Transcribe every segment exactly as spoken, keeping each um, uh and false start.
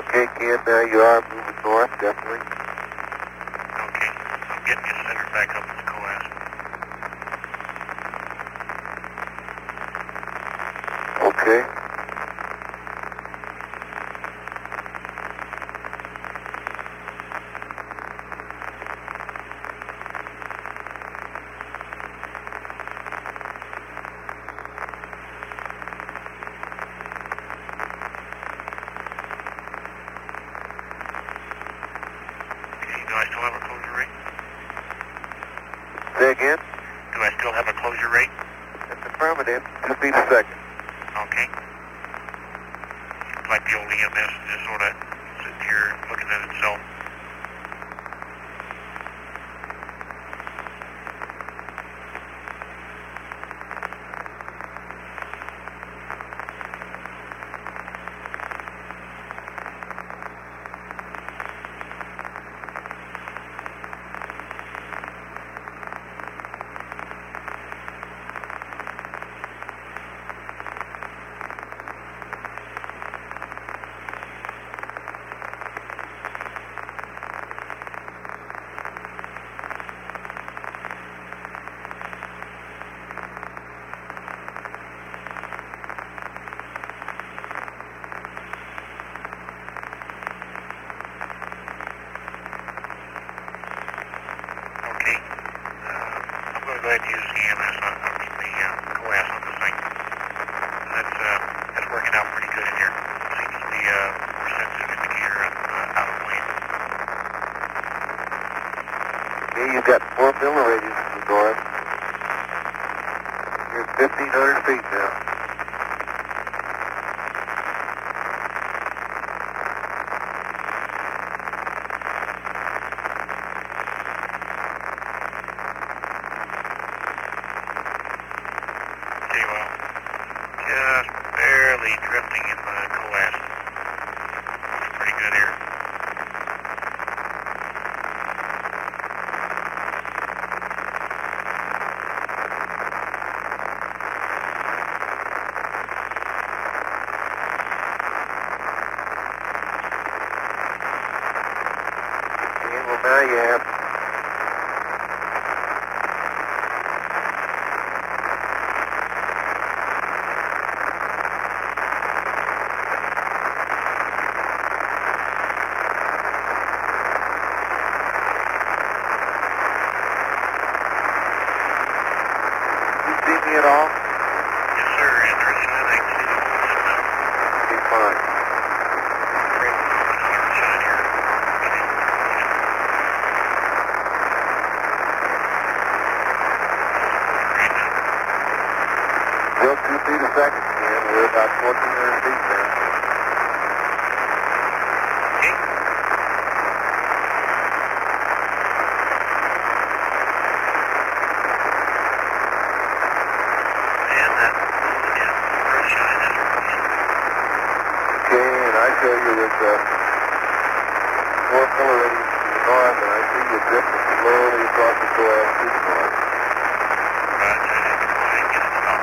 Okay, Ken, now you are moving north, definitely. Okay, so get me centered back up in the coas. Okay. Do I still have a closure rate? Say again? Do I still have a closure rate? That's affirmative. Two feet a second. Okay. Like the old E M S just sort of sits here looking at itself. Okay. Uh, I'm going to go ahead and use the E M S on, I mean the uh, coas on this thing. That's, uh, that's working out pretty good in here. Seems to be a more sensitive indicator uh, out of lane. Okay, you've got four milliradians to the north. You're at fifteen hundred feet now. Okay, well, just barely drifting in the coas. Looks pretty good here. Okay, well now you have you see me at all? Yes, sir, and there's shine. I can see the whole thing now. Okay, fine. Great. Start shine here. Great now. Still two feet a second, Ken. We're about fourteen hundred feet now. Okay. And that, yeah, first shine is released. Okay, and I show you with uh, four milliradians to the north, and I see you drifting slowly across the coas to the north. Right, I have to go ahead and get it stopped.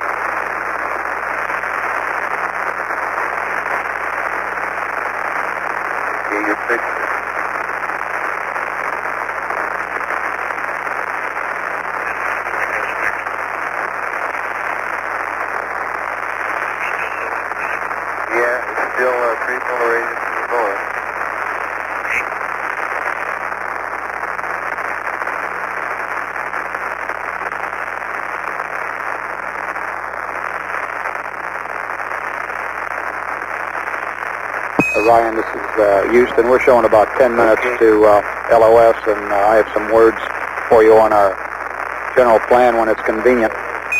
Okay, you're fixing it. Yeah, it's still uh, three milliradians to the north. Uh, Ryan, this is uh, Houston. We're showing about ten minutes Okay. to uh, L O S, and uh, I have some words for you on our general plan when it's convenient.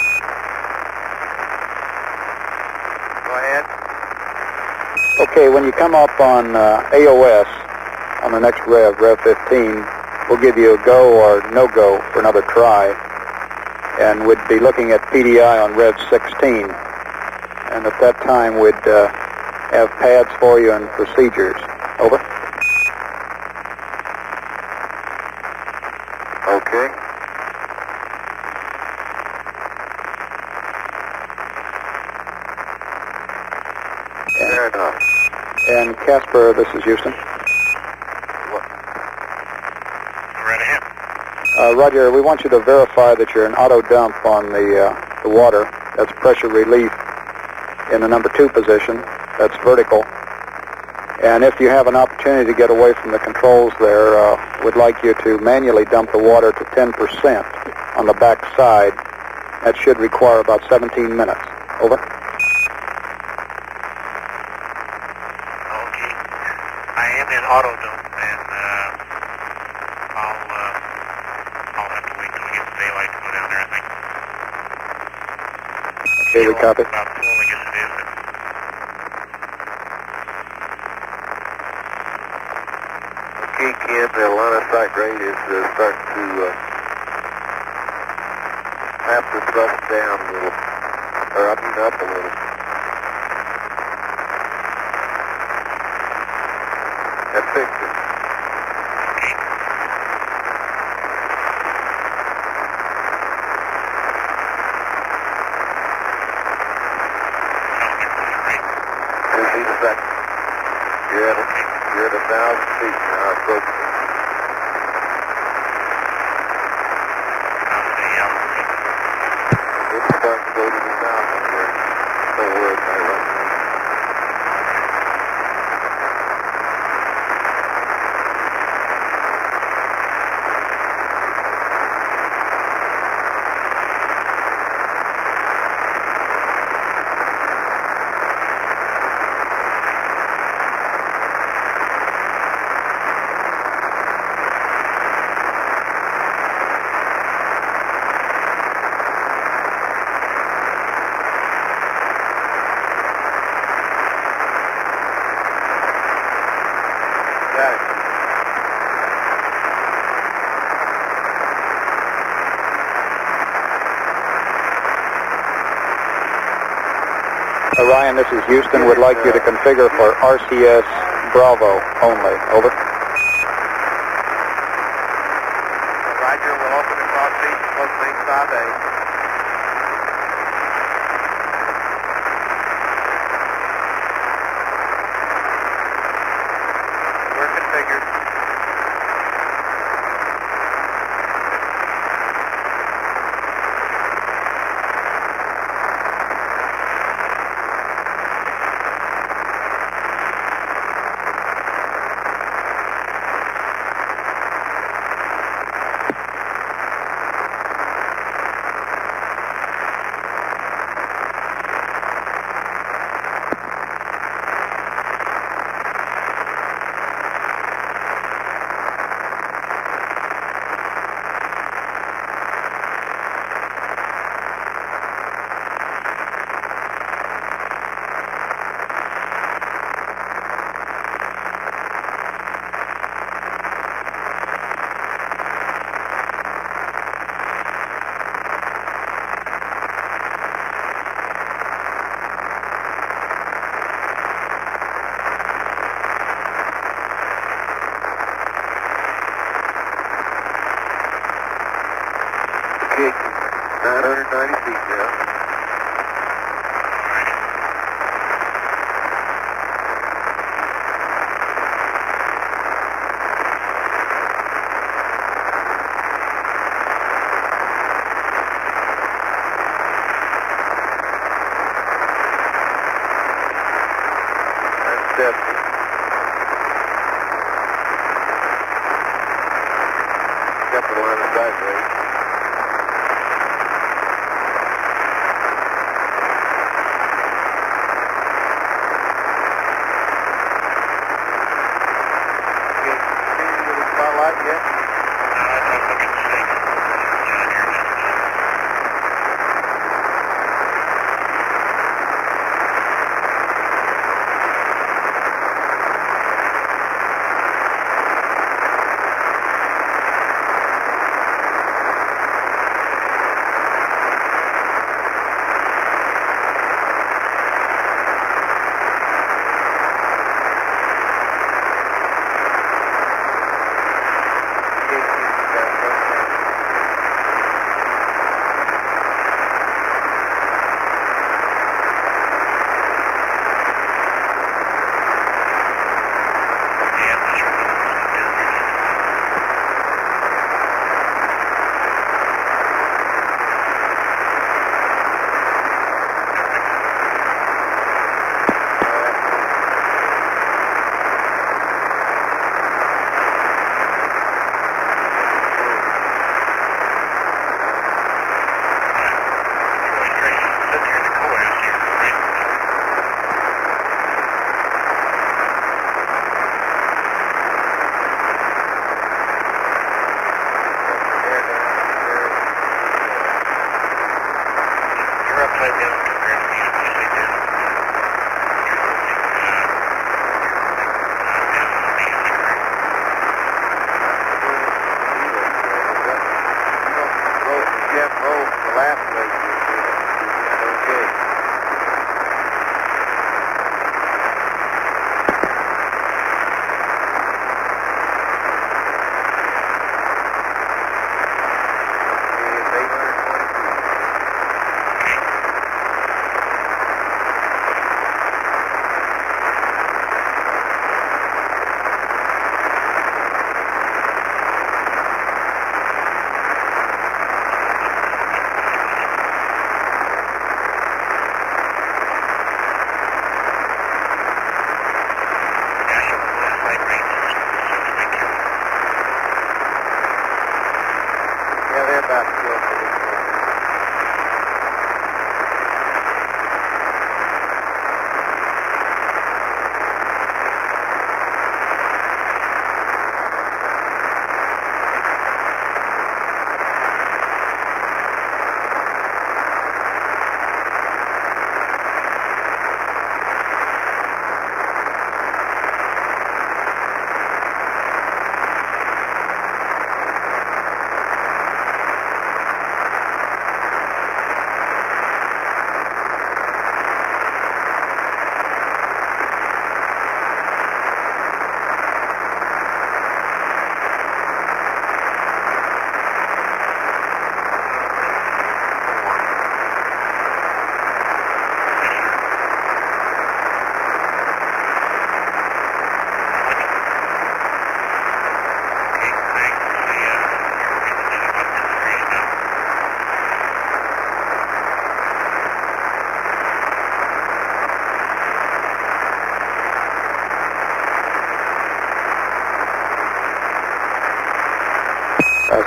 Go ahead. Okay, when you come up on uh, A O S, on the next rev, Rev fifteen, we'll give you a go or no-go for another try, and we'd be looking at P D I on Rev sixteen, and at that time we'd uh, have pads for you and procedures. Over. Okay. Fair enough. And Casper, this is Houston. Go right ahead. Uh, Roger, we want you to verify that you're an auto dump on the, uh, the water. That's pressure relief in the number two position. That's vertical. And if you have an opportunity to get away from the controls there, uh, we'd like you to manually dump the water to ten percent on the back side. That should require about seventeen minutes. Over. Okay. I am in auto dump, and uh, I'll uh, I'll have to wait till we get the daylight to go down there, I think. Okay, we copy. About twelve, I guess it is. Okay, Kent, the line of sight rate is uh, starting to uh, have to thrust down a little, or I mean up a little. That fixed it. Okay. Tell me your rate. Two feet a second. You're at a, you're at a thousand feet now, approaching. How's the altitude? It's starting to go to the south on there. Don't worry about it right now. Got it. Orion, this is Houston. Would like you to configure for R C S Bravo only. Over. Roger, we'll open the cross feet, close main five A. We're configured. Okay, nine hundred ninety feet now. That's seventy. Got the line of sight rate. Spotlight yet? No, I thought I could see. John here just a minute.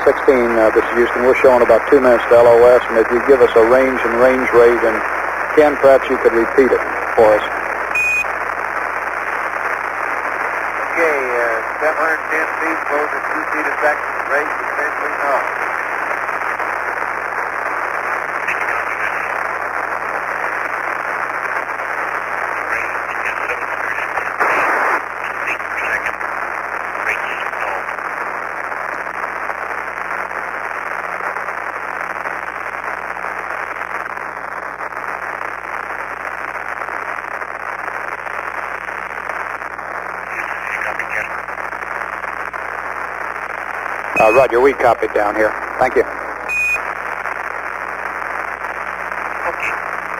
sixteen, uh, this is Houston. We're showing about two minutes to L O S, and if you give us a range and range rate, and Ken, perhaps you could repeat it for us. Okay, uh, seven hundred ten feet, goes at two feet a second, rate essentially off. Uh, Roger, we copied down here. Thank you. Okay.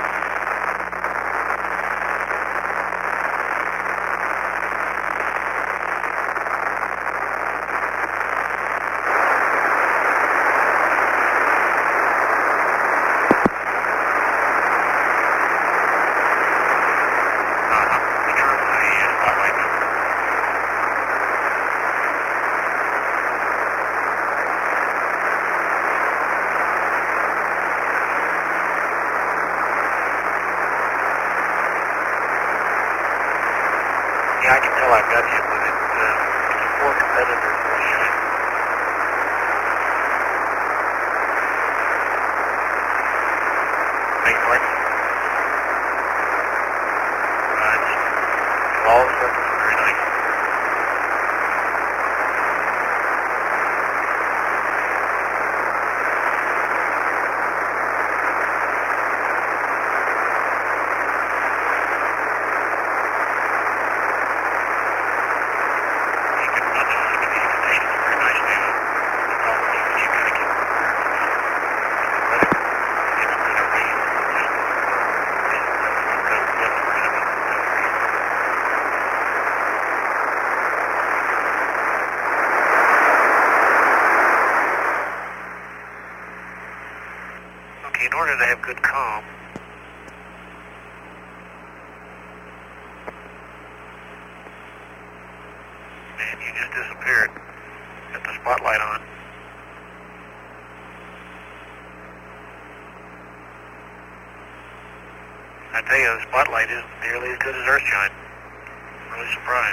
Yeah, I can tell I've got you, but it, uh, it's more competitive than the unit. Beg your pardon? Uh, it's all the surface is very nice. In order to have good comm, man, you just disappeared. Got the spotlight on. I tell you, the spotlight isn't nearly as good as Earthshine. I'm really surprised.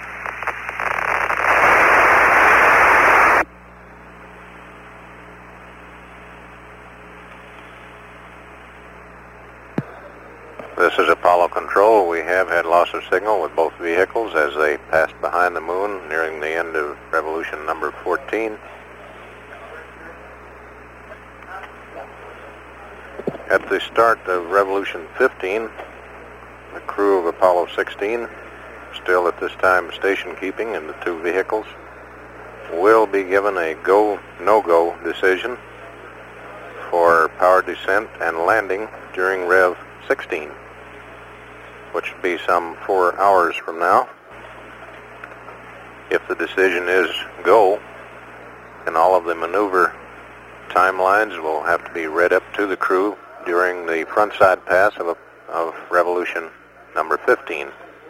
This is Apollo Control. We have had loss of signal with both vehicles as they passed behind the moon nearing the end of revolution number fourteen. At the start of revolution fifteen, the crew of Apollo sixteen, still at this time station keeping in the two vehicles, will be given a go, no-go decision for power descent and landing during Rev sixteen. Which would be some four hours from now. If the decision is go, then all of the maneuver timelines will have to be read up to the crew during the frontside pass of, a, of revolution number fifteen.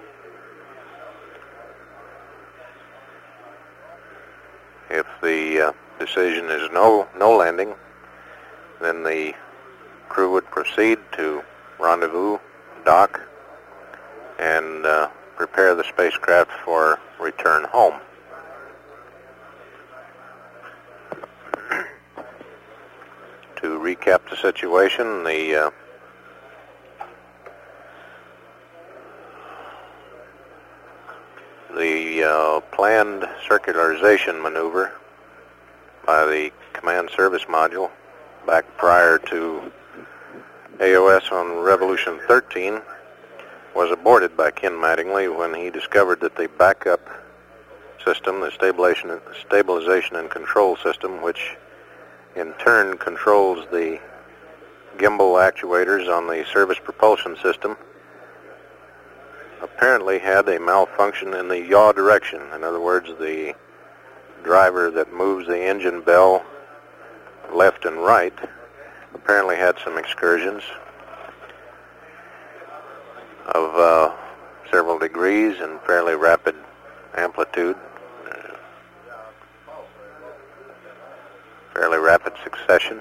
If the uh, decision is no, no landing, then the crew would proceed to rendezvous, dock, and uh, prepare the spacecraft for return home. To recap the situation, the uh, the uh, planned circularization maneuver by the Command Service Module back prior to A O S on Revolution thirteen was aborted by Ken Mattingly when he discovered that the backup system, the stabilization, stabilization and control system, which in turn controls the gimbal actuators on the service propulsion system, apparently had a malfunction in the yaw direction. In other words, the driver that moves the engine bell left and right apparently had some excursions of uh, several degrees and fairly rapid amplitude. fairly rapid succession.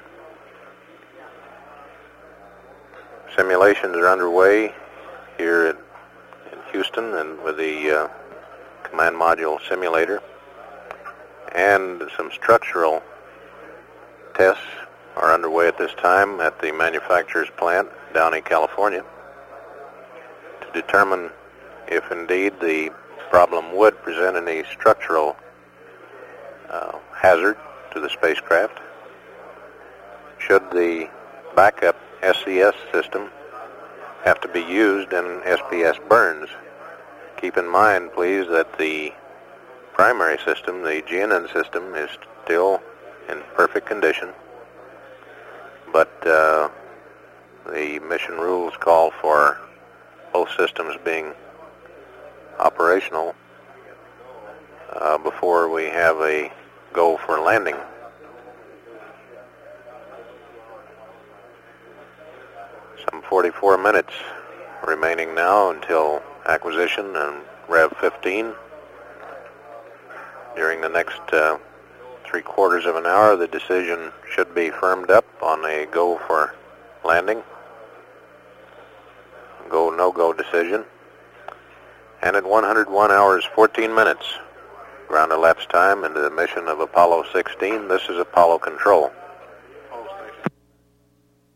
Simulations are underway here in, in Houston and with the uh, command module simulator, and some structural tests are underway at this time at the manufacturer's plant, Downey, California, to determine if indeed the problem would present any structural uh, hazard to the spacecraft. Should the backup S C S system have to be used in S P S burns? Keep in mind, please, that the primary system, the G N N system, is still in perfect condition, but uh, the mission rules call for both systems being operational uh, before we have a go for landing. Some forty-four minutes remaining now until acquisition and Rev fifteen. During the next uh, three quarters of an hour, the decision should be firmed up on a go for landing, go no-go decision. And at one hundred one hours fourteen minutes, ground elapsed time into the mission of Apollo sixteen, this is Apollo Control.